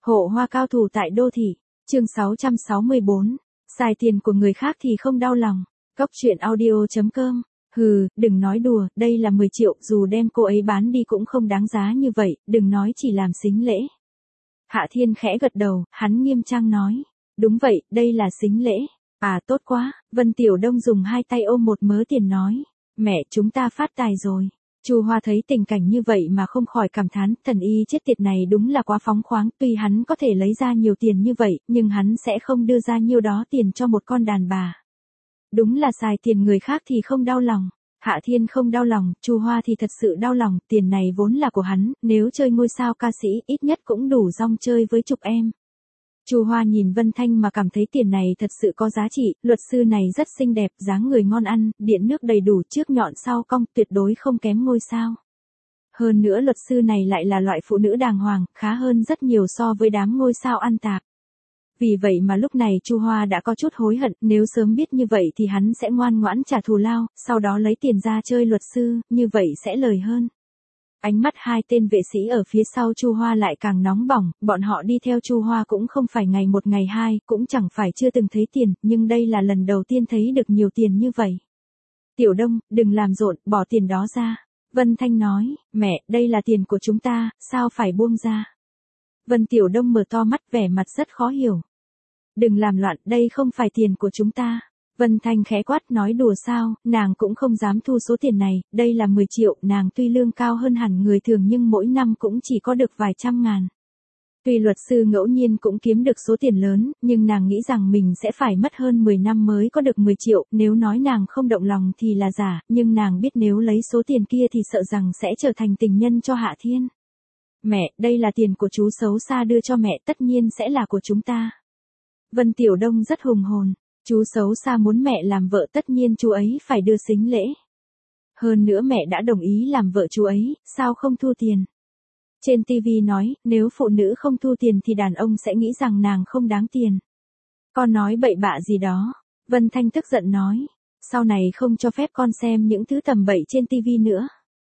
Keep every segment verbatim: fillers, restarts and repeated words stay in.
Hộ hoa cao thủ tại đô thị, chương sáu trăm sáu mươi bốn, xài tiền của người khác thì không đau lòng. Cốc truyện audio chấm com. Hừ, đừng nói đùa, đây là mười triệu, dù đem cô ấy bán đi cũng không đáng giá như vậy, đừng nói chỉ làm sính lễ. Hạ Thiên khẽ gật đầu, hắn nghiêm trang nói. Đúng vậy, đây là sính lễ. À tốt quá, Vân Tiểu Đông dùng hai tay ôm một mớ tiền nói. Mẹ, chúng ta phát tài rồi. Chu Hoa thấy tình cảnh như vậy mà không khỏi cảm thán, thần y chết tiệt này đúng là quá phóng khoáng, tuy hắn có thể lấy ra nhiều tiền như vậy, nhưng hắn sẽ không đưa ra nhiêu đó tiền cho một con đàn bà. Đúng là xài tiền người khác thì không đau lòng. Hạ Thiên không đau lòng, Chu Hoa thì thật sự đau lòng, tiền này vốn là của hắn, nếu chơi ngôi sao ca sĩ ít nhất cũng đủ rong chơi với chục em. Chu Hoa nhìn Vân Thanh mà cảm thấy tiền này thật sự có giá trị, luật sư này rất xinh đẹp, dáng người ngon ăn, điện nước đầy đủ, trước nhọn sau cong, tuyệt đối không kém ngôi sao. Hơn nữa luật sư này lại là loại phụ nữ đàng hoàng, khá hơn rất nhiều so với đám ngôi sao ăn tạp. Vì vậy mà lúc này Chu Hoa đã có chút hối hận, nếu sớm biết như vậy thì hắn sẽ ngoan ngoãn trả thù lao, sau đó lấy tiền ra chơi luật sư, như vậy sẽ lời hơn. Ánh mắt hai tên vệ sĩ ở phía sau Chu Hoa lại càng nóng bỏng, bọn họ đi theo Chu Hoa cũng không phải ngày một ngày hai, cũng chẳng phải chưa từng thấy tiền, nhưng đây là lần đầu tiên thấy được nhiều tiền như vậy. Tiểu Đông, đừng làm rộn, bỏ tiền đó ra. Vân Thanh nói, mẹ, đây là tiền của chúng ta, sao phải buông ra. Vân Tiểu Đông mở to mắt, vẻ mặt rất khó hiểu. Đừng làm loạn, đây không phải tiền của chúng ta. Vân Thanh khẽ quát, nói đùa sao, nàng cũng không dám thu số tiền này, đây là mười triệu, nàng tuy lương cao hơn hẳn người thường nhưng mỗi năm cũng chỉ có được vài trăm ngàn. Tuy luật sư ngẫu nhiên cũng kiếm được số tiền lớn, nhưng nàng nghĩ rằng mình sẽ phải mất hơn mười năm mới có được mười triệu, nếu nói nàng không động lòng thì là giả, nhưng nàng biết nếu lấy số tiền kia thì sợ rằng sẽ trở thành tình nhân cho Hạ Thiên. Mẹ, đây là tiền của chú xấu xa đưa cho mẹ, tất nhiên sẽ là của chúng ta. Vân Tiểu Đông rất hùng hồn. Chú xấu xa muốn mẹ làm vợ, tất nhiên chú ấy phải đưa sính lễ. Hơn nữa mẹ đã đồng ý làm vợ chú ấy, sao không thu tiền? Trên ti vi nói, nếu phụ nữ không thu tiền thì đàn ông sẽ nghĩ rằng nàng không đáng tiền. Con nói bậy bạ gì đó. Vân Thanh tức giận nói, sau này không cho phép con xem những thứ tầm bậy trên ti vi nữa.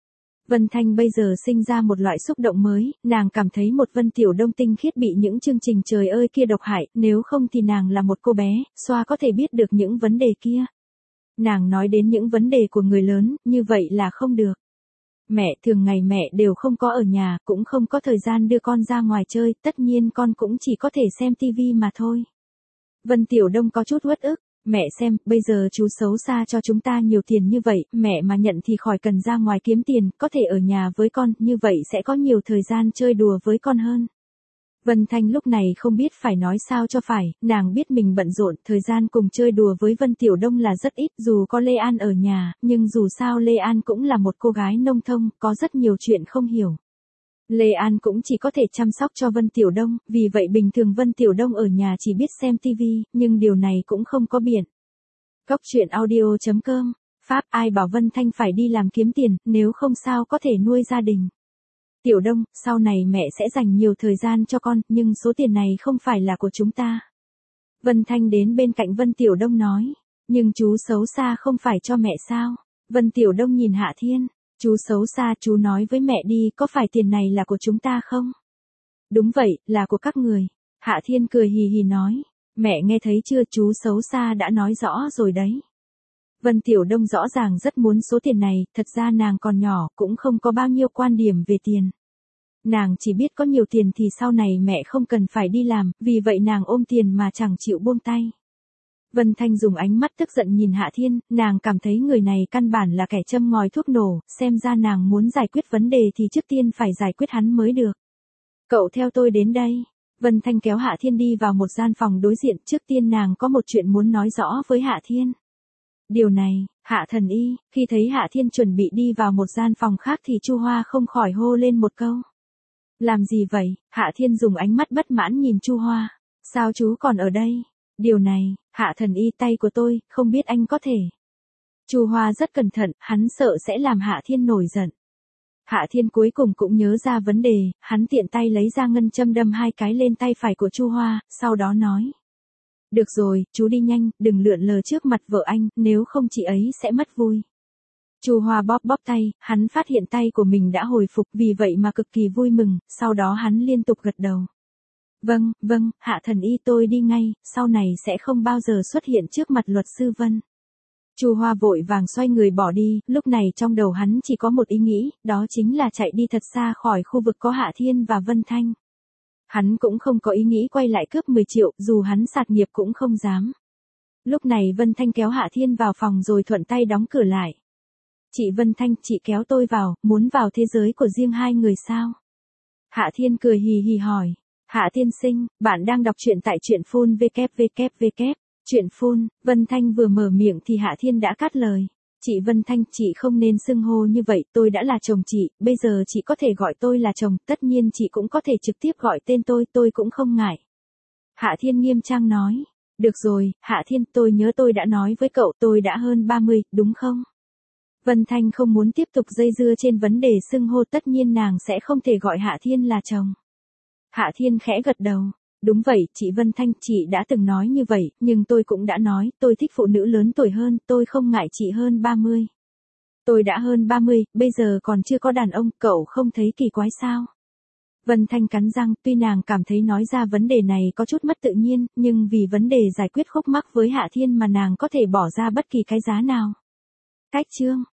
Vân Thanh bây giờ sinh ra một loại xúc động mới, nàng cảm thấy một Vân Tiểu Đông tinh khiết bị những chương trình trời ơi kia độc hại, nếu không thì nàng là một cô bé, xoa có thể biết được những vấn đề kia. Nàng nói đến những vấn đề của người lớn, như vậy là không được. Mẹ, thường ngày mẹ đều không có ở nhà, cũng không có thời gian đưa con ra ngoài chơi, tất nhiên con cũng chỉ có thể xem tivi mà thôi. Vân Tiểu Đông có chút uất ức. Mẹ xem, bây giờ chú xấu xa cho chúng ta nhiều tiền như vậy, mẹ mà nhận thì khỏi cần ra ngoài kiếm tiền, có thể ở nhà với con, như vậy sẽ có nhiều thời gian chơi đùa với con hơn. Vân Thanh lúc này không biết phải nói sao cho phải, nàng biết mình bận rộn, thời gian cùng chơi đùa với Vân Tiểu Đông là rất ít, dù có Lê An ở nhà, nhưng dù sao Lê An cũng là một cô gái nông thôn, có rất nhiều chuyện không hiểu. Lê An cũng chỉ có thể chăm sóc cho Vân Tiểu Đông, vì vậy bình thường Vân Tiểu Đông ở nhà chỉ biết xem tivi, nhưng điều này cũng không có biện. Cốc truyện audio chấm com. Pháp, ai bảo Vân Thanh phải đi làm kiếm tiền, nếu không sao có thể nuôi gia đình. Tiểu Đông, sau này mẹ sẽ dành nhiều thời gian cho con, nhưng số tiền này không phải là của chúng ta. Vân Thanh đến bên cạnh Vân Tiểu Đông nói, nhưng chú xấu xa không phải cho mẹ sao? Vân Tiểu Đông nhìn Hạ Thiên. Chú xấu xa, chú nói với mẹ đi, có phải tiền này là của chúng ta không? Đúng vậy, là của các người. Hạ Thiên cười hì hì nói, mẹ nghe thấy chưa, chú xấu xa đã nói rõ rồi đấy. Vân Tiểu Đông rõ ràng rất muốn số tiền này, thật ra nàng còn nhỏ, cũng không có bao nhiêu quan điểm về tiền. Nàng chỉ biết có nhiều tiền thì sau này mẹ không cần phải đi làm, vì vậy nàng ôm tiền mà chẳng chịu buông tay. Vân Thanh dùng ánh mắt tức giận nhìn Hạ Thiên, nàng cảm thấy người này căn bản là kẻ châm ngòi thuốc nổ, xem ra nàng muốn giải quyết vấn đề thì trước tiên phải giải quyết hắn mới được. Cậu theo tôi đến đây. Vân Thanh kéo Hạ Thiên đi vào một gian phòng đối diện, trước tiên nàng có một chuyện muốn nói rõ với Hạ Thiên. Điều này, Hạ Thần Y, khi thấy Hạ Thiên chuẩn bị đi vào một gian phòng khác thì Chu Hoa không khỏi hô lên một câu. Làm gì vậy? Hạ Thiên dùng ánh mắt bất mãn nhìn Chu Hoa. Sao chú còn ở đây? Điều này, Hạ Thần Y, tay của tôi, không biết anh có thể. Chu Hoa rất cẩn thận, hắn sợ sẽ làm Hạ Thiên nổi giận. Hạ Thiên cuối cùng cũng nhớ ra vấn đề, hắn tiện tay lấy ra ngân châm đâm hai cái lên tay phải của Chu Hoa, sau đó nói. Được rồi, chú đi nhanh, đừng lượn lờ trước mặt vợ anh, nếu không chị ấy sẽ mất vui. Chu Hoa bóp bóp tay, hắn phát hiện tay của mình đã hồi phục, vì vậy mà cực kỳ vui mừng, sau đó hắn liên tục gật đầu. Vâng, vâng, Hạ thần y tôi đi ngay, sau này sẽ không bao giờ xuất hiện trước mặt luật sư Vân. Chu Hoa vội vàng xoay người bỏ đi, lúc này trong đầu hắn chỉ có một ý nghĩ, đó chính là chạy đi thật xa khỏi khu vực có Hạ Thiên và Vân Thanh. Hắn cũng không có ý nghĩ quay lại cướp mười triệu, dù hắn sạt nghiệp cũng không dám. Lúc này Vân Thanh kéo Hạ Thiên vào phòng rồi thuận tay đóng cửa lại. Chị Vân Thanh, chị kéo tôi vào, muốn vào thế giới của riêng hai người sao? Hạ Thiên cười hì hì hỏi. Hạ tiên sinh, bạn đang đọc truyện tại truyện phun www. Truyện phun, Vân Thanh vừa mở miệng thì Hạ Thiên đã cắt lời. Chị Vân Thanh, chị không nên xưng hô như vậy, tôi đã là chồng chị, bây giờ chị có thể gọi tôi là chồng, tất nhiên chị cũng có thể trực tiếp gọi tên tôi, tôi cũng không ngại. Hạ Thiên nghiêm trang nói. Được rồi, Hạ Thiên, tôi nhớ tôi đã nói với cậu tôi đã hơn ba mươi, đúng không? Vân Thanh không muốn tiếp tục dây dưa trên vấn đề xưng hô, tất nhiên nàng sẽ không thể gọi Hạ Thiên là chồng. Hạ Thiên khẽ gật đầu. Đúng vậy, chị Vân Thanh, chị đã từng nói như vậy, nhưng tôi cũng đã nói, tôi thích phụ nữ lớn tuổi hơn, tôi không ngại chị hơn ba mươi. Tôi đã hơn ba mươi, bây giờ còn chưa có đàn ông, cậu không thấy kỳ quái sao? Vân Thanh cắn răng, tuy nàng cảm thấy nói ra vấn đề này có chút mất tự nhiên, nhưng vì vấn đề giải quyết khúc mắc với Hạ Thiên mà nàng có thể bỏ ra bất kỳ cái giá nào. Cách chương